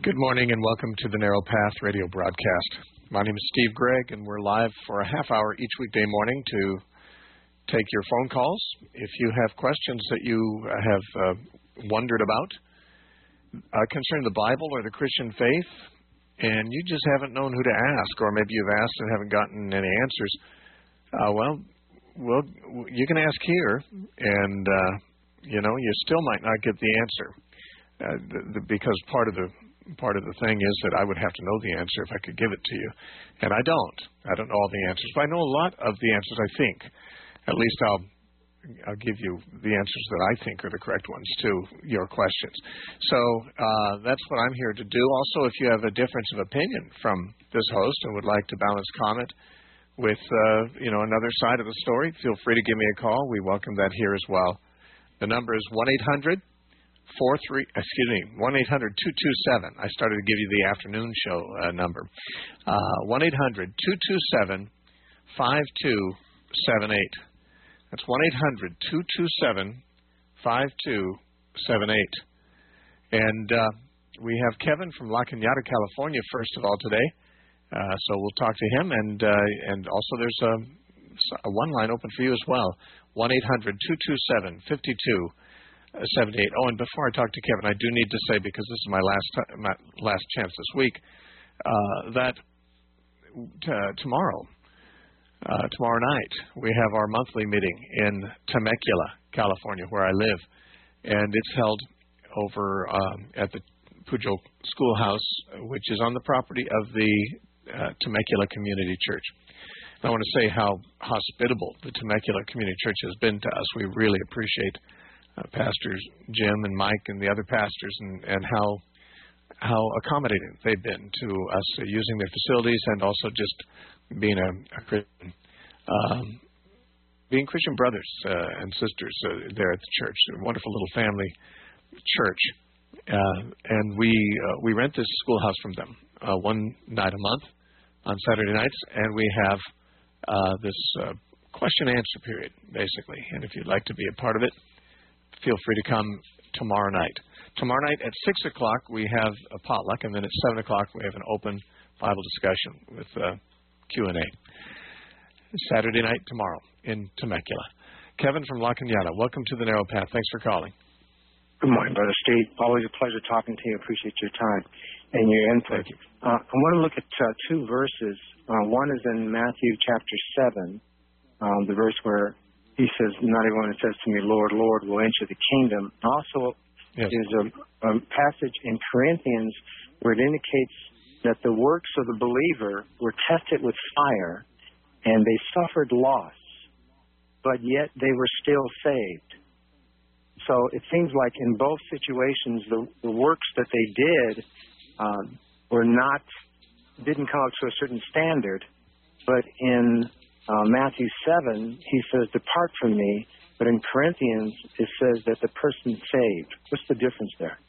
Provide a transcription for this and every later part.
Good morning and welcome to the Narrow Path radio broadcast. My name is Steve Gregg, and we're live for a half hour each weekday morning to take your phone calls. If you have questions that you have wondered about concerning the Bible or the Christian faith, and you just haven't known who to ask, or maybe you've asked and haven't gotten any answers, well, you can ask here, and you still might not get the answer because part of the thing is that I would have to know the answer if I could give it to you, and I don't. I don't know all the answers, but I know a lot of the answers. I think, at least I'll give you the answers that I think are the correct ones to your questions. So that's what I'm here to do. Also, if you have a difference of opinion from this host and would like to balance comment with another side of the story, feel free to give me a call. We welcome that here as well. The number is 1-800-227. I started to give you the afternoon show number. 1-800-227-5278. That's 1-800-227-5278. And we have Kevin from La Cañada, California, first of all today. So we'll talk to him. And also there's a one line open for you as well. 1-800-227-5278. Oh, and before I talk to Kevin, I do need to say, because this is my last chance this week, that tomorrow night we have our monthly meeting in Temecula, California, where I live, and it's held over at the Pujo Schoolhouse, which is on the property of the Temecula Community Church. I want to say how hospitable the Temecula Community Church has been to us. We really appreciate Pastors Jim and Mike and the other pastors, and how accommodating they've been to us using their facilities, and also just being a Christian, being Christian brothers and sisters there at the church. A wonderful little family church, and we rent this schoolhouse from them one night a month on Saturday nights, and we have this question and answer period basically. And if you'd like to be a part of it, feel free to come tomorrow night. Tomorrow night at 6 o'clock, we have a potluck, and then at 7 o'clock, we have an open Bible discussion with Q&A. Saturday night tomorrow in Temecula. Kevin from La Cañada, welcome to the Narrow Path. Thanks for calling. Good morning, Brother Steve. Always a pleasure talking to you. Appreciate your time and your input. Thank you. I want to look at two verses. One is in Matthew chapter 7, the verse where he says, not everyone that says to me, Lord, Lord, will enter the kingdom. Also, yes, there's a passage in Corinthians where it indicates that the works of the believer were tested with fire, and they suffered loss, but yet they were still saved. So it seems like in both situations, the works that they did didn't come up to a certain standard, but in Matthew 7, he says, depart from me. But in Corinthians, it says that the person's saved. What's the difference there?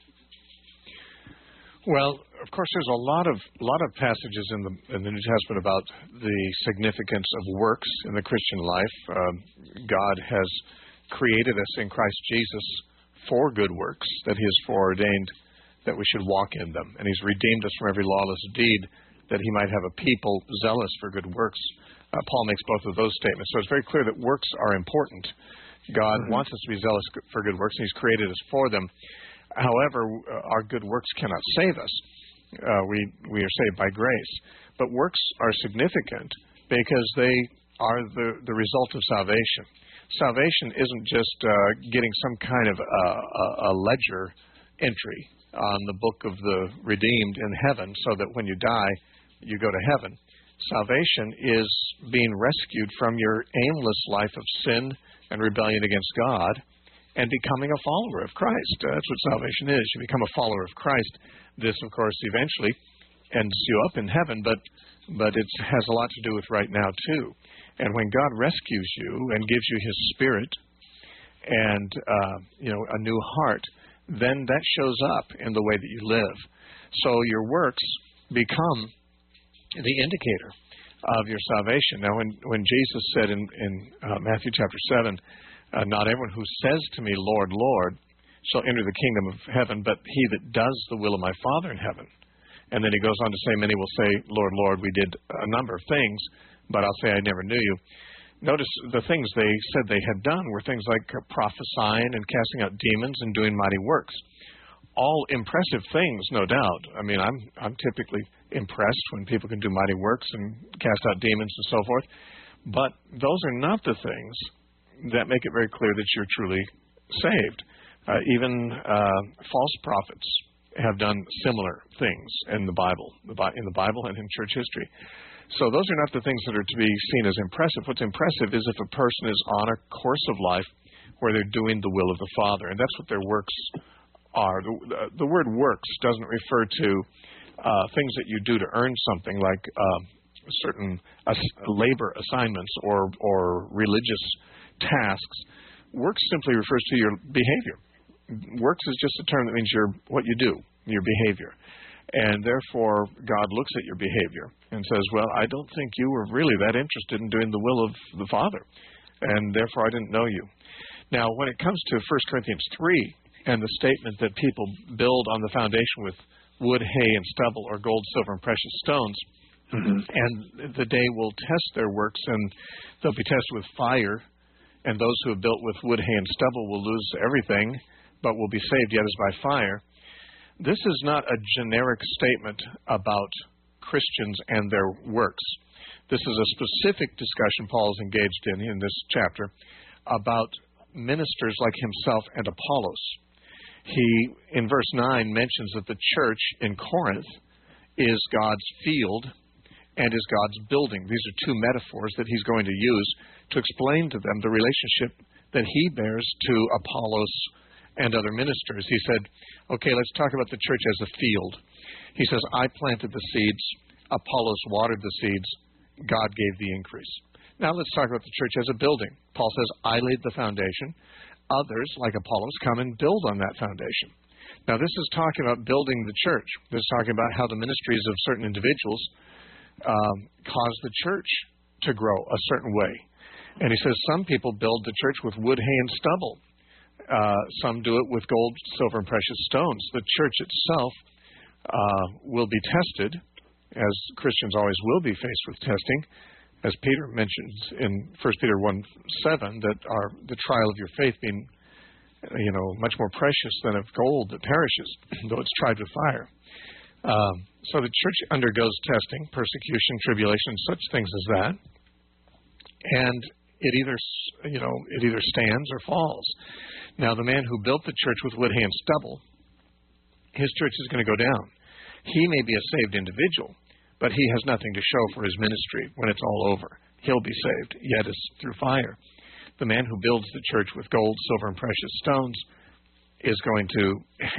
Well, of course, there's a lot of passages in the New Testament about the significance of works in the Christian life. God has created us in Christ Jesus for good works, that he has foreordained that we should walk in them. And he's redeemed us from every lawless deed, that he might have a people zealous for good works. Paul makes both of those statements. So it's very clear that works are important. God wants us to be zealous for good works, and he's created us for them. However, our good works cannot save us. We are saved by grace. But works are significant because they are the result of salvation. Salvation isn't just getting some kind of a ledger entry on the book of the redeemed in heaven so that when you die, you go to heaven. Salvation is being rescued from your aimless life of sin and rebellion against God and becoming a follower of Christ. That's what salvation is. You become a follower of Christ. This, of course, eventually ends you up in heaven, but it has a lot to do with right now, too. And when God rescues you and gives you his Spirit and a new heart, then that shows up in the way that you live. So your works become the indicator of your salvation. Now, when Jesus said in Matthew chapter 7, not everyone who says to me, Lord, Lord, shall enter the kingdom of heaven, but he that does the will of my Father in heaven. And then he goes on to say, many will say, Lord, Lord, we did a number of things, but I'll say I never knew you. Notice the things they said they had done were things like prophesying and casting out demons and doing mighty works. All impressive things, no doubt. I mean, I'm typically impressed when people can do mighty works and cast out demons and so forth. But those are not the things that make it very clear that you're truly saved. Even false prophets have done similar things in the Bible and in church history. So those are not the things that are to be seen as impressive. What's impressive is if a person is on a course of life where they're doing the will of the Father, and that's what their works are. The word works doesn't refer to things that you do to earn something like certain labor assignments or religious tasks. Works simply refers to your behavior. Works is just a term that means what you do, your behavior. And therefore, God looks at your behavior and says, well, I don't think you were really that interested in doing the will of the Father, and therefore I didn't know you. Now, when it comes to 1 Corinthians 3 and the statement that people build on the foundation with wood, hay, and stubble, or gold, silver, and precious stones, and the day will test their works, and they'll be tested with fire, and those who have built with wood, hay, and stubble will lose everything, but will be saved yet as by fire. This is not a generic statement about Christians and their works. This is a specific discussion Paul is engaged in this chapter about ministers like himself and Apollos. He, in verse 9, mentions that the church in Corinth is God's field and is God's building. These are two metaphors that he's going to use to explain to them the relationship that he bears to Apollos and other ministers. He said, okay, let's talk about the church as a field. He says, I planted the seeds, Apollos watered the seeds, God gave the increase. Now let's talk about the church as a building. Paul says, I laid the foundation. Others, like Apollos, come and build on that foundation. Now this is talking about building the church. This is talking about how the ministries of certain individuals cause the church to grow a certain way. And he says some people build the church with wood, hay, and stubble. Some do it with gold, silver, and precious stones. The church itself will be tested, as Christians always will be faced with testing, as Peter mentions in 1 Peter 1:7, that the trial of your faith being, much more precious than of gold that perishes, though it's tried with fire. So the church undergoes testing, persecution, tribulation, such things as that, and it either stands or falls. Now, the man who built the church with wood, hay, and stubble, his church is going to go down. He may be a saved individual, but he has nothing to show for his ministry when it's all over. He'll be saved, yet it's through fire. The man who builds the church with gold, silver, and precious stones is going to,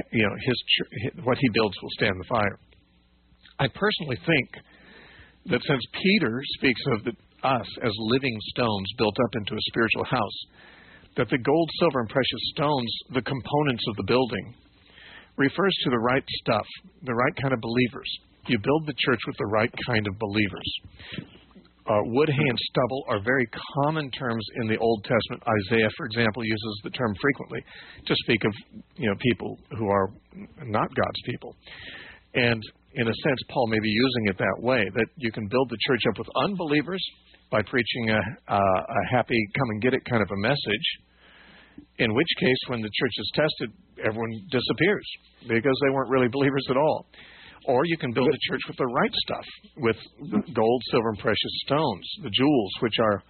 what he builds will stand the fire. I personally think that since Peter speaks of us as living stones built up into a spiritual house, that the gold, silver, and precious stones, the components of the building, refers to the right stuff, the right kind of believers. You build the church with the right kind of believers. Wood, hay, and stubble are very common terms in the Old Testament. Isaiah, for example, uses the term frequently to speak of people who are not God's people. And in a sense, Paul may be using it that way, that you can build the church up with unbelievers by preaching a happy come-and-get-it kind of a message, in which case, when the church is tested, everyone disappears because they weren't really believers at all. Or you can build a church with the right stuff, with gold, silver, and precious stones, the jewels, which are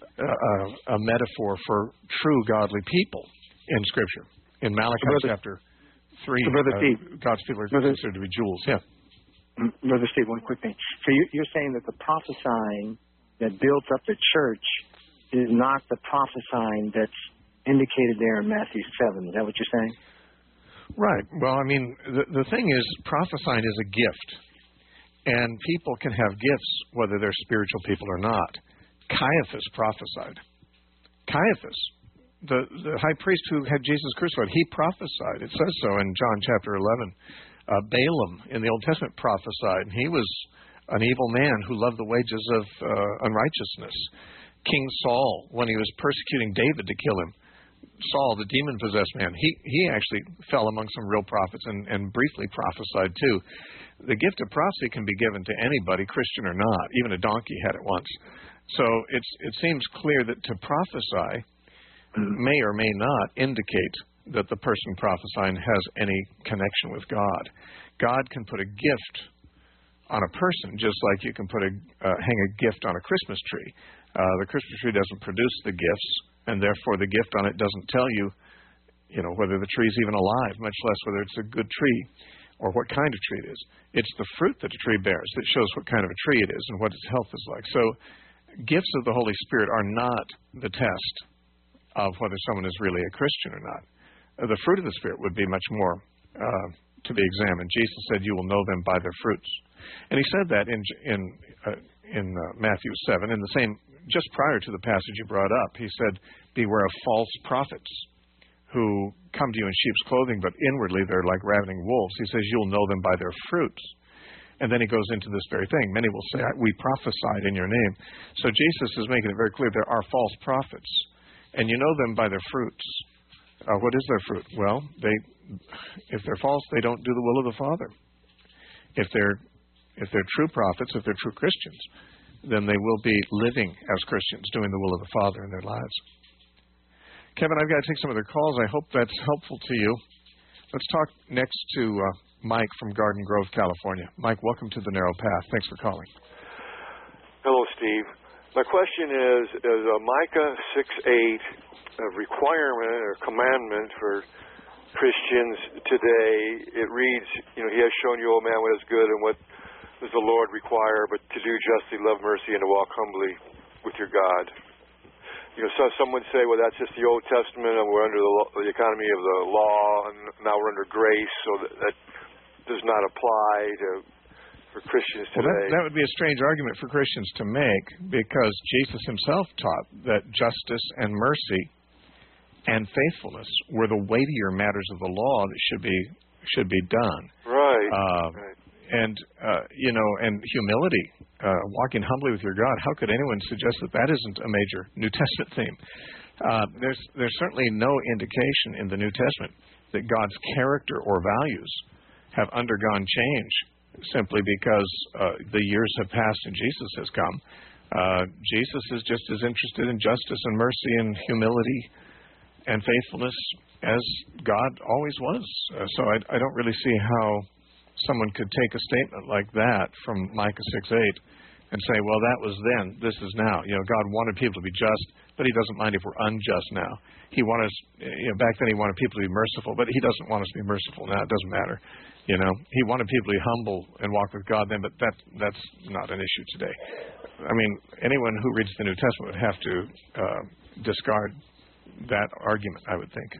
a metaphor for true godly people in Scripture. In Malachi chapter 3, God's people are considered to be jewels. Yeah. Brother Steve, one quick thing. So you're saying that the prophesying that builds up the church is not the prophesying that's indicated there in Matthew 7. Is that what you're saying? Right. Well, I mean, the thing is, prophesying is a gift. And people can have gifts whether they're spiritual people or not. Caiaphas prophesied. Caiaphas, the high priest who had Jesus crucified, he prophesied. It says so in John chapter 11. Balaam in the Old Testament prophesied. He was an evil man who loved the wages of unrighteousness. King Saul, when he was persecuting David to kill him, Saul, the demon-possessed man, he actually fell among some real prophets and briefly prophesied too. The gift of prophecy can be given to anybody, Christian or not. Even a donkey had it once. So it seems clear that to prophesy may or may not indicate that the person prophesying has any connection with God. God can put a gift on a person just like you can hang a gift on a Christmas tree. The Christmas tree doesn't produce the gifts, and therefore the gift on it doesn't tell you, whether the tree is even alive, much less whether it's a good tree or what kind of tree it is. It's the fruit that a tree bears that shows what kind of a tree it is and what its health is like. So gifts of the Holy Spirit are not the test of whether someone is really a Christian or not. The fruit of the Spirit would be much more to be examined. Jesus said, "You will know them by their fruits," and he said that in Matthew 7, in the same, just prior to the passage you brought up. He said, "Beware of false prophets who come to you in sheep's clothing, but inwardly they're like ravening wolves." He says, "You'll know them by their fruits." And then he goes into this very thing. Many will say, "We prophesied in your name." So Jesus is making it very clear there are false prophets, and you know them by their fruits. What is their fruit? Well, if they're false, they don't do the will of the Father. If they're true prophets, if they're true Christians, then they will be living as Christians, doing the will of the Father in their lives. Kevin, I've got to take some of their calls. I hope that's helpful to you. Let's talk next to Mike from Garden Grove, California. Mike, welcome to the Narrow Path. Thanks for calling. Hello, Steve. My question is Micah 6:8 a requirement or commandment for Christians today? It reads, He has shown you, O man, what is good and what does the Lord require, but to do justly, love mercy, and to walk humbly with your God. So some would say, well, that's just the Old Testament, and we're under the economy of the law, and now we're under grace, so that does not apply for Christians today. Well, that would be a strange argument for Christians to make, because Jesus himself taught that justice and mercy and faithfulness were the weightier matters of the law that should be done. Right. Right. And humility, walking humbly with your God. How could anyone suggest that isn't a major New Testament theme? There's certainly no indication in the New Testament that God's character or values have undergone change simply because the years have passed and Jesus has come. Jesus is just as interested in justice and mercy and humility and faithfulness as God always was. So I don't really see how someone could take a statement like that from Micah 6:8 and say, well, that was then, this is now. God wanted people to be just, but he doesn't mind if we're unjust now. He wanted us, back then he wanted people to be merciful, but he doesn't want us to be merciful now. It doesn't matter. He wanted people to be humble and walk with God then, but that's not an issue today. I mean, anyone who reads the New Testament would have to discard that argument, I would think.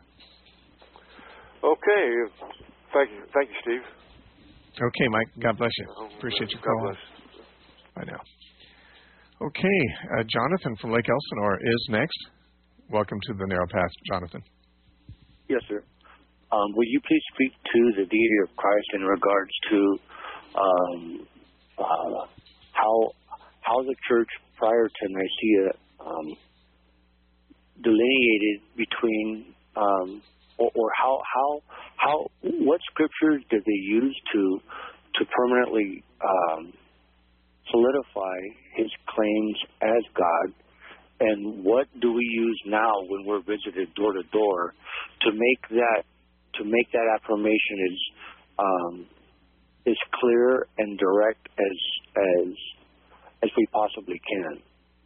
Okay. Thank you, Steve. Okay, Mike. God bless you. Appreciate your call. God bless. Bye now. Okay, Jonathan from Lake Elsinore is next. Welcome to the Narrow Path, Jonathan. Yes, sir. Will you please speak to the deity of Christ in regards to how the church prior to Nicaea delineated between or how what scriptures did they use to permanently solidify his claims as God, and what do we use now when we're visited door to door to make that affirmation as clear and direct as we possibly can?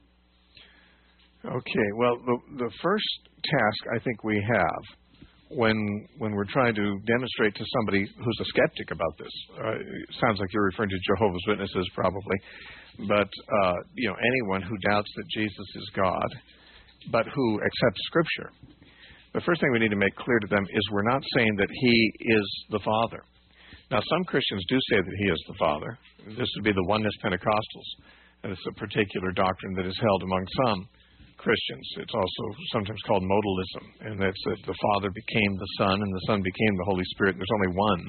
Okay, well, the first task I think we have when we're trying to demonstrate to somebody who's a skeptic about this, sounds like you're referring to Jehovah's Witnesses probably, but anyone who doubts that Jesus is God, but who accepts Scripture, the first thing we need to make clear to them is we're not saying that he is the Father. Now, some Christians do say that he is the Father. This would be the Oneness Pentecostals, and it's a particular doctrine that is held among some Christians. It's also sometimes called modalism, and that's that the Father became the Son and the Son became the Holy Spirit. There's only one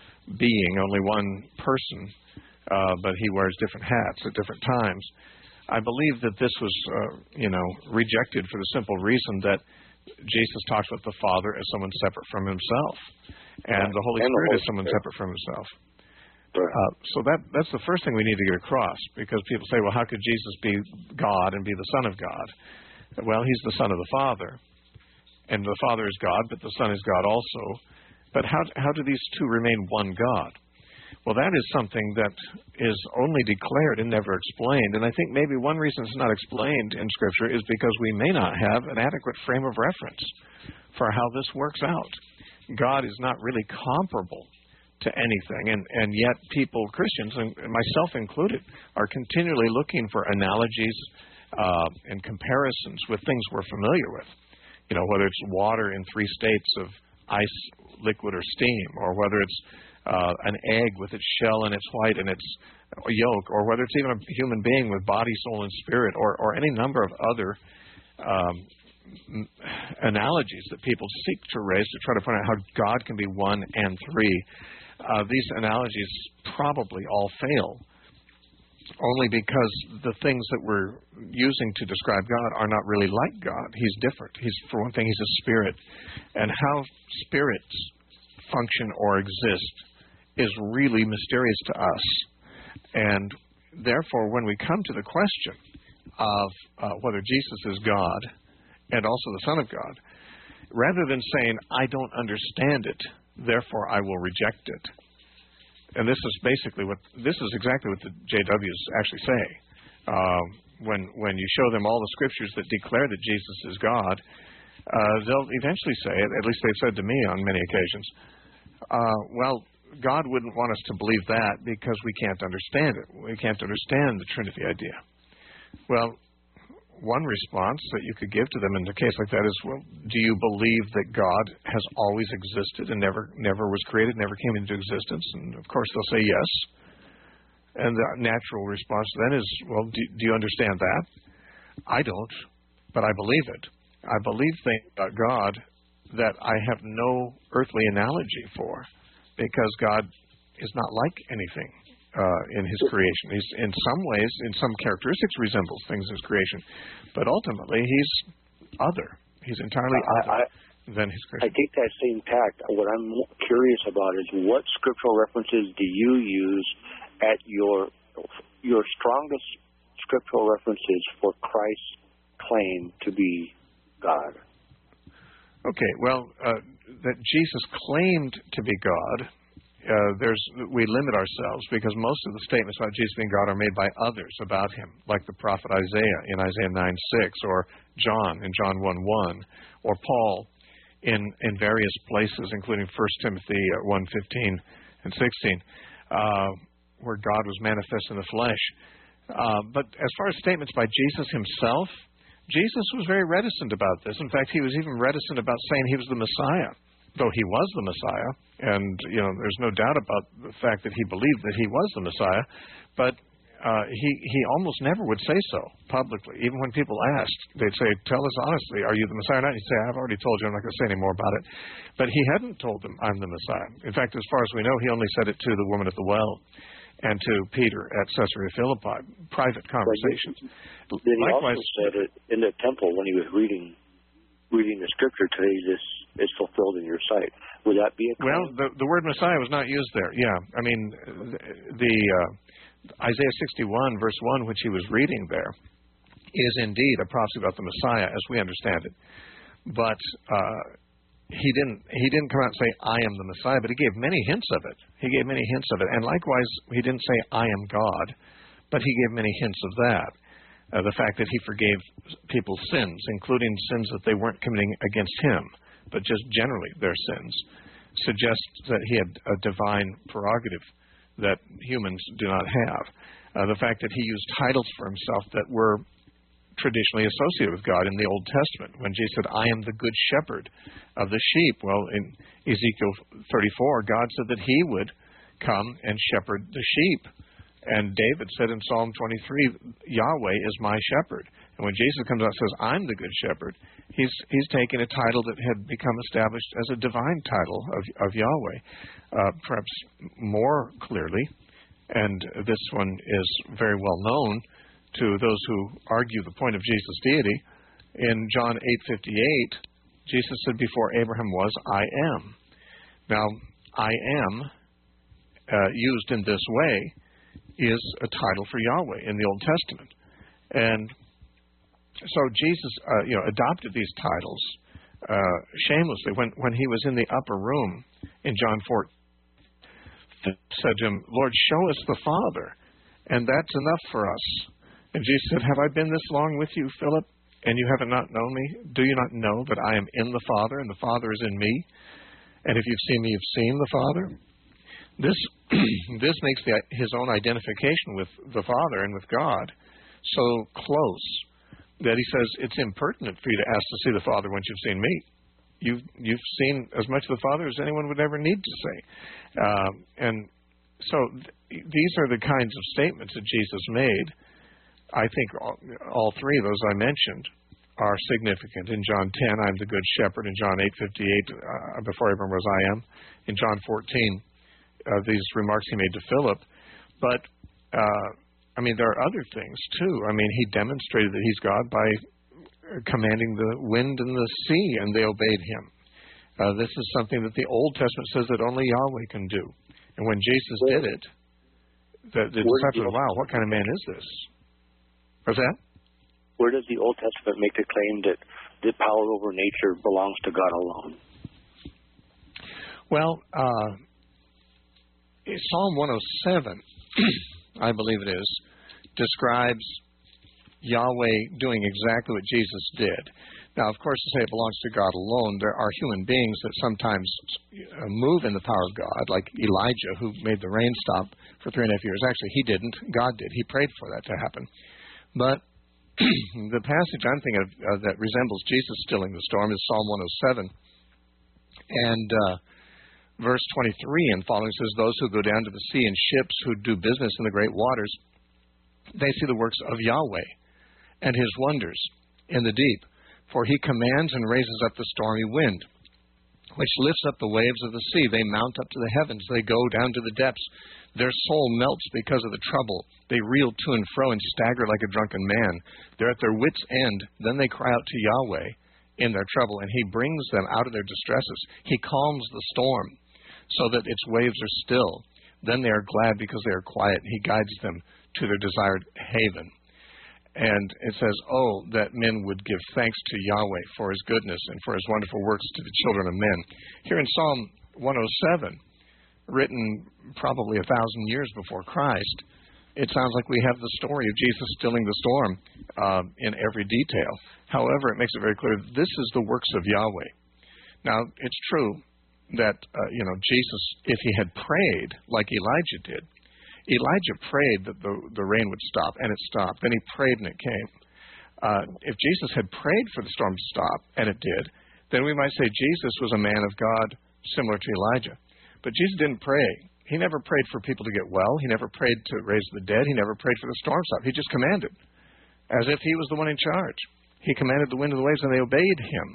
being, only one person, but he wears different hats at different times. I believe that this was, rejected for the simple reason that Jesus talks about the Father as someone separate from himself, and the Holy Spirit as someone separate from himself. So that's the first thing we need to get across, because people say, well, how could Jesus be God and be the Son of God? Well, he's the Son of the Father, and the Father is God, but the Son is God also. But how do these two remain one God? Well, that is something that is only declared and never explained. And I think maybe one reason it's not explained in Scripture is because we may not have an adequate frame of reference for how this works out. God is not really comparable to anything. And yet people, Christians, and myself included, are continually looking for analogies and comparisons with things we're familiar with. Whether it's water in 3 states of ice, liquid, or steam, or whether it's an egg with its shell and its white and its yolk, or whether it's even a human being with body, soul, and spirit, or any number of other analogies that people seek to raise to try to point out how God can be one and three. These analogies probably all fail, only because the things that we're using to describe God are not really like God. He's different. For one thing, he's a spirit. And how spirits function or exist is really mysterious to us. And therefore, when we come to the question of whether Jesus is God and also the Son of God, rather than saying, I don't understand it, therefore I will reject it. And this is exactly what the JWs actually say. When you show them all the scriptures that declare that Jesus is God, they'll eventually say, at least they've said to me on many occasions, well, God wouldn't want us to believe that because we can't understand it. We can't understand the Trinity idea. Well, one response that you could give to them in a case like that is, well, do you believe that God has always existed and never was created, never came into existence? And of course they'll say yes. And the natural response then is, well, do you understand that? I don't, but I believe it. I believe things about God that I have no earthly analogy for, because God is not like anything in his creation. He's in some ways, in some characteristics, resembles things in his creation, but ultimately he's other. He's entirely other than his creation. I take that same tact. What I'm curious about is what scriptural references do you use at your strongest scriptural references for Christ's claim to be God? Okay, well, that Jesus claimed to be God, we limit ourselves because most of the statements about Jesus being God are made by others about him, like the prophet Isaiah in Isaiah 9:6, or John in John 1:1, or Paul in various places, including 1 Timothy 1:15 and 16, where God was manifest in the flesh. But as far as statements by Jesus himself, Jesus was very reticent about this. In fact, he was even reticent about saying he was the Messiah, though he was the Messiah. And, there's no doubt about the fact that he believed that he was the Messiah. But he almost never would say so publicly. Even when people asked, they'd say, tell us honestly, are you the Messiah or not? He'd say, I've already told you, I'm not going to say any more about it. But he hadn't told them, I'm the Messiah. In fact, as far as we know, he only said it to the woman at the well and to Peter at Caesarea Philippi, private conversations. Then he also said it in the temple when he was reading the scripture, today this is fulfilled in your sight. Would that be a claim? Well, the word Messiah was not used there. Yeah, I mean, the Isaiah 61 verse 1, which he was reading there, is indeed a prophecy about the Messiah as we understand it. But he didn't come out and say, I am the Messiah, but he gave many hints of it. And likewise, he didn't say, I am God, but he gave many hints of that. The fact that he forgave people's sins, including sins that they weren't committing against him, but just generally their sins, suggests that he had a divine prerogative that humans do not have. The fact that he used titles for himself that were traditionally associated with God in the Old Testament. When Jesus said, I am the good shepherd of the sheep. Well, in Ezekiel 34, God said that he would come and shepherd the sheep. And David said in Psalm 23, Yahweh is my shepherd. And when Jesus comes out and says, I'm the good shepherd, he's taking a title that had become established as a divine title of Yahweh, perhaps more clearly. And this one is very well known to those who argue the point of Jesus' deity. In John 8:58, Jesus said, "Before Abraham was, I am." Now, I am, used in this way, is a title for Yahweh in the Old Testament. And so Jesus, adopted these titles shamelessly. When he was in the upper room in John 4, said to him, "Lord, show us the Father, and that's enough for us." And Jesus said, "Have I been this long with you, Philip, and you haven't not known me? Do you not know that I am in the Father, and the Father is in me? And if you've seen me, you've seen the Father." This makes his own identification with the Father and with God so close that he says it's impertinent for you to ask to see the Father once you've seen me. You've seen as much of the Father as anyone would ever need to say. And so these are the kinds of statements that Jesus made. I think all three of those I mentioned are significant. In John 10, I am the good shepherd. In John 8:58, before Abraham was, I am. In John 14, these remarks he made to Philip. But, there are other things, too. He demonstrated that he's God by commanding the wind and the sea, and they obeyed him. This is something that the Old Testament says that only Yahweh can do. And when Jesus did it, the disciples said, "Wow, what kind of man is this?" What's that? Where does the Old Testament make the claim that the power over nature belongs to God alone? Well, Psalm 107, I believe it is, describes Yahweh doing exactly what Jesus did. Now, of course, to say it belongs to God alone, there are human beings that sometimes move in the power of God, like Elijah, who made the rain stop for 3.5 years. Actually, he didn't. God did. He prayed for that to happen. But the passage I'm thinking of that resembles Jesus stilling the storm is Psalm 107. And verse 23 and following says, "Those who go down to the sea in ships, who do business in the great waters, they see the works of Yahweh and his wonders in the deep. For he commands and raises up the stormy wind, which lifts up the waves of the sea. They mount up to the heavens. They go down to the depths. Their soul melts because of the trouble. They reel to and fro and stagger like a drunken man. They're at their wits' end. Then they cry out to Yahweh in their trouble, and he brings them out of their distresses. He calms the storm so that its waves are still. Then they are glad because they are quiet. He guides them to their desired haven." And it says, "Oh, that men would give thanks to Yahweh for his goodness and for his wonderful works to the children of men." Here in Psalm 107, written probably 1,000 years before Christ, it sounds like we have the story of Jesus stilling the storm in every detail. However, it makes it very clear that this is the works of Yahweh. Now, it's true that, Jesus, if he had prayed like Elijah did, Elijah prayed that the rain would stop, and it stopped. Then he prayed, and it came. If Jesus had prayed for the storm to stop, and it did, then we might say Jesus was a man of God similar to Elijah. But Jesus didn't pray. He never prayed for people to get well. He never prayed to raise the dead. He never prayed for the storm to stop. He just commanded, as if he was the one in charge. He commanded the wind and the waves, and they obeyed him.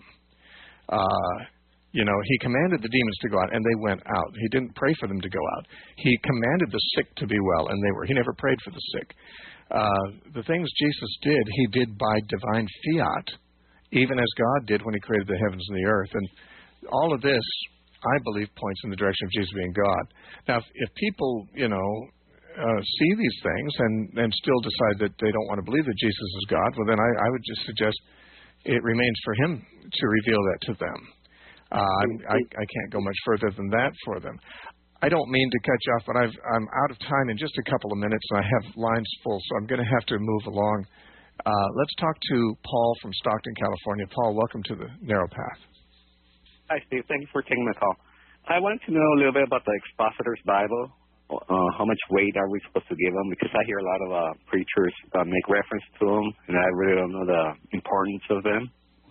He commanded the demons to go out, and they went out. He didn't pray for them to go out. He commanded the sick to be well, and they were. He never prayed for the sick. The things Jesus did, he did by divine fiat, even as God did when he created the heavens and the earth. And all of this, I believe, points in the direction of Jesus being God. Now, if people, see these things and still decide that they don't want to believe that Jesus is God, well, then I would just suggest it remains for him to reveal that to them. I can't go much further than that for them. I don't mean to cut you off, but I'm out of time in just a couple of minutes, and I have lines full, so I'm going to have to move along. Let's talk to Paul from Stockton, California. Paul, welcome to the Narrow Path. Hi, Steve. Thank you for taking my call. I wanted to know a little bit about the Expositor's Bible. How much weight are we supposed to give them? Because I hear a lot of preachers make reference to them, and I really don't know the importance of them.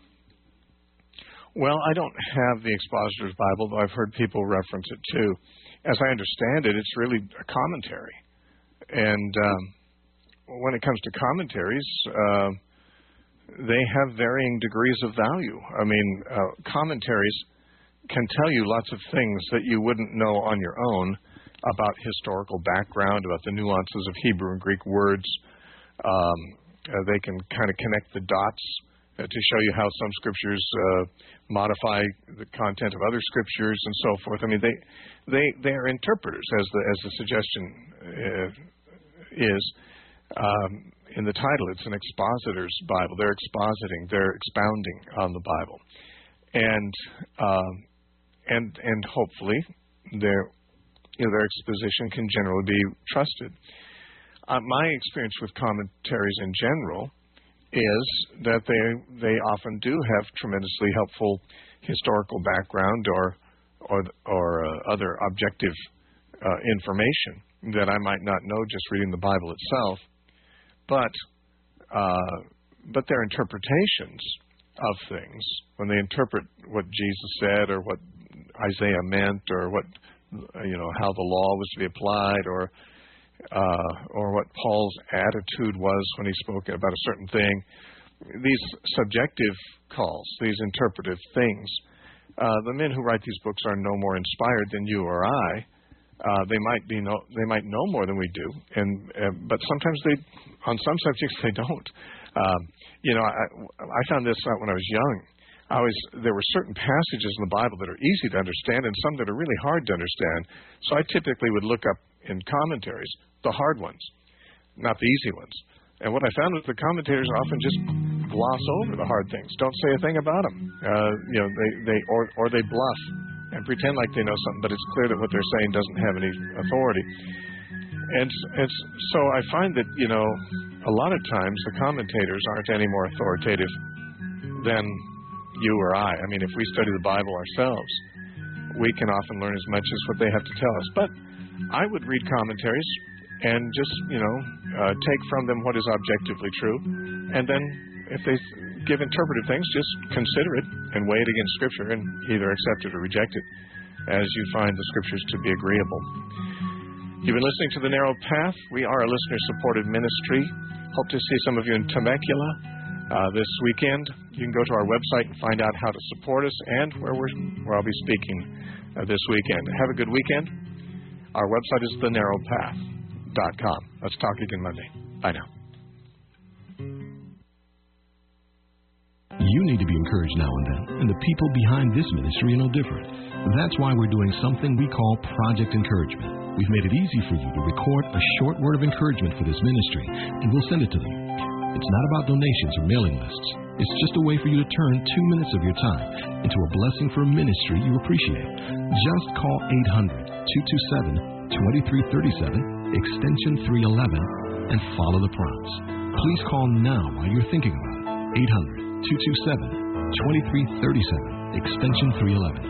Well, I don't have the Expositor's Bible, though I've heard people reference it too. As I understand it, it's really a commentary. And when it comes to commentaries, they have varying degrees of value. Commentaries can tell you lots of things that you wouldn't know on your own about historical background, about the nuances of Hebrew and Greek words, They can kind of connect the dots to show you how some scriptures modify the content of other scriptures and so forth. I mean, they are interpreters, as the suggestion is in the title. It's an expositor's Bible. They're expositing, they're expounding on the Bible, and hopefully their exposition can generally be trusted. My experience with commentaries in general is that they often do have tremendously helpful historical background or other objective information that I might not know just reading the Bible itself, but their interpretations of things, when they interpret what Jesus said or what Isaiah meant or what how the law was to be applied or what Paul's attitude was when he spoke about a certain thing. These subjective calls, these interpretive things, the men who write these books are no more inspired than you or I. They might know more than we do, but sometimes on some subjects they don't. I found this out when I was young. There were certain passages in the Bible that are easy to understand and some that are really hard to understand. So I typically would look up in commentaries the hard ones, not the easy ones. And what I found was the commentators often just gloss over the hard things, don't say a thing about them. They bluff and pretend like they know something, but it's clear that what they're saying doesn't have any authority. And so I find that a lot of times the commentators aren't any more authoritative than you or I. I mean, if we study the Bible ourselves, we can often learn as much as what they have to tell us. But I would read commentaries and just, take from them what is objectively true. And then if they give interpretive things, just consider it and weigh it against Scripture and either accept it or reject it as you find the Scriptures to be agreeable. You've been listening to The Narrow Path. We are a listener-supported ministry. Hope to see some of you in Temecula this weekend. You can go to our website and find out how to support us and where I'll be speaking this weekend. Have a good weekend. Our website is thenarrowpath.com. Let's talk again Monday. Bye now. You need to be encouraged now and then, and the people behind this ministry are no different. That's why we're doing something we call Project Encouragement. We've made it easy for you to record a short word of encouragement for this ministry, and we'll send it to them. It's not about donations or mailing lists. It's just a way for you to turn 2 minutes of your time into a blessing for a ministry you appreciate. Just call 800-227-2337, extension 311, and follow the prompts. Please call now while you're thinking about it. 800-227-2337, extension 311.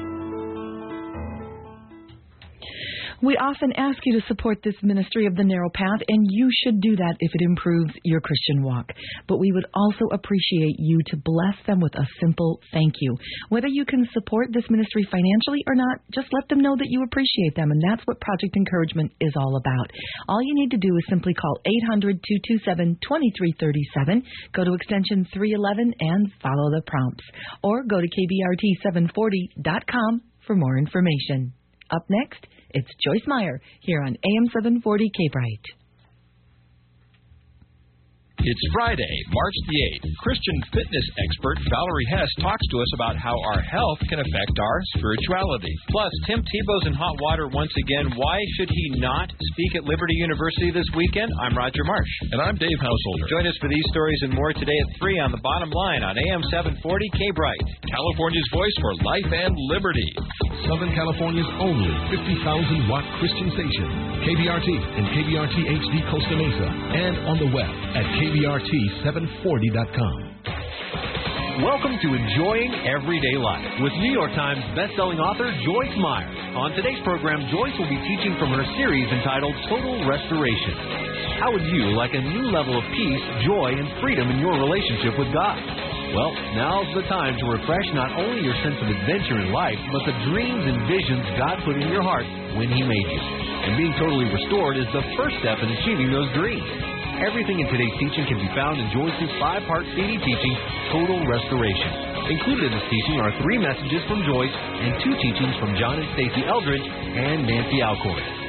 We often ask you to support this ministry of The Narrow Path, and you should do that if it improves your Christian walk. But we would also appreciate you to bless them with a simple thank you. Whether you can support this ministry financially or not, just let them know that you appreciate them, and that's what Project Encouragement is all about. All you need to do is simply call 800-227-2337, go to extension 311, and follow the prompts. Or go to kbrt740.com for more information. Up next, it's Joyce Meyer here on AM 740 K-Bright. It's Friday, March the 8th. Christian fitness expert Valerie Hess talks to us about how our health can affect our spirituality. Plus, Tim Tebow's in hot water once again. Why should he not speak at Liberty University this weekend? I'm Roger Marsh. And I'm Dave Householder. Join us for these stories and more today at 3 on The Bottom Line on AM 740 K-Bright. California's voice for life and liberty. Southern California's only 50,000-watt Christian station. KBRT and KBRT HD Costa Mesa. And on the web at KBRT740.com. Welcome to Enjoying Everyday Life with New York Times bestselling author Joyce Meyer. On today's program, Joyce will be teaching from her series entitled Total Restoration. How would you like a new level of peace, joy, and freedom in your relationship with God? Well, now's the time to refresh not only your sense of adventure in life, but the dreams and visions God put in your heart when He made you. And being totally restored is the first step in achieving those dreams. Everything in today's teaching can be found in Joyce's 5-part CD teaching, Total Restoration. Included in this teaching are 3 messages from Joyce and 2 teachings from John and Stacey Eldridge and Nancy Alcorn.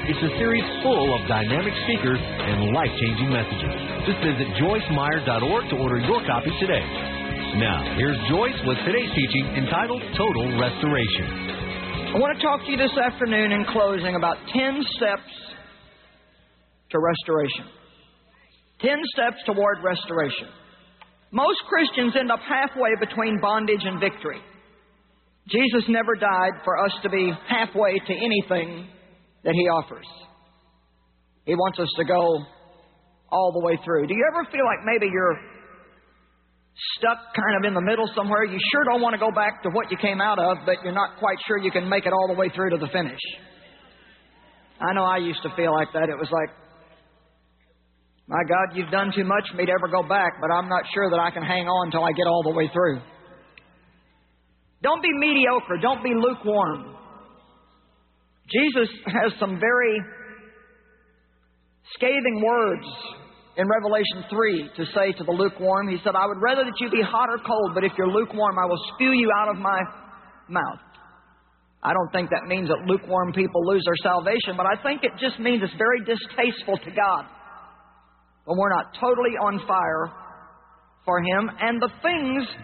It's a series full of dynamic speakers and life-changing messages. Just visit joycemeyer.org to order your copy today. Now, here's Joyce with today's teaching entitled Total Restoration. I want to talk to you this afternoon in closing about 10 steps to restoration. 10 steps toward restoration. Most Christians end up halfway between bondage and victory. Jesus never died for us to be halfway to anything that He offers. He wants us to go all the way through. Do you ever feel like maybe you're stuck kind of in the middle somewhere? You sure don't want to go back to what you came out of, but you're not quite sure you can make it all the way through to the finish. I know I used to feel like that. It was like, my God, you've done too much for me to ever go back, but I'm not sure that I can hang on until I get all the way through. Don't be mediocre. Don't be lukewarm. Jesus has some very scathing words in Revelation 3 to say to the lukewarm. He said, I would rather that you be hot or cold, but if you're lukewarm, I will spew you out of my mouth. I don't think that means that lukewarm people lose their salvation, but I think it just means it's very distasteful to God when we're not totally on fire for Him. And the things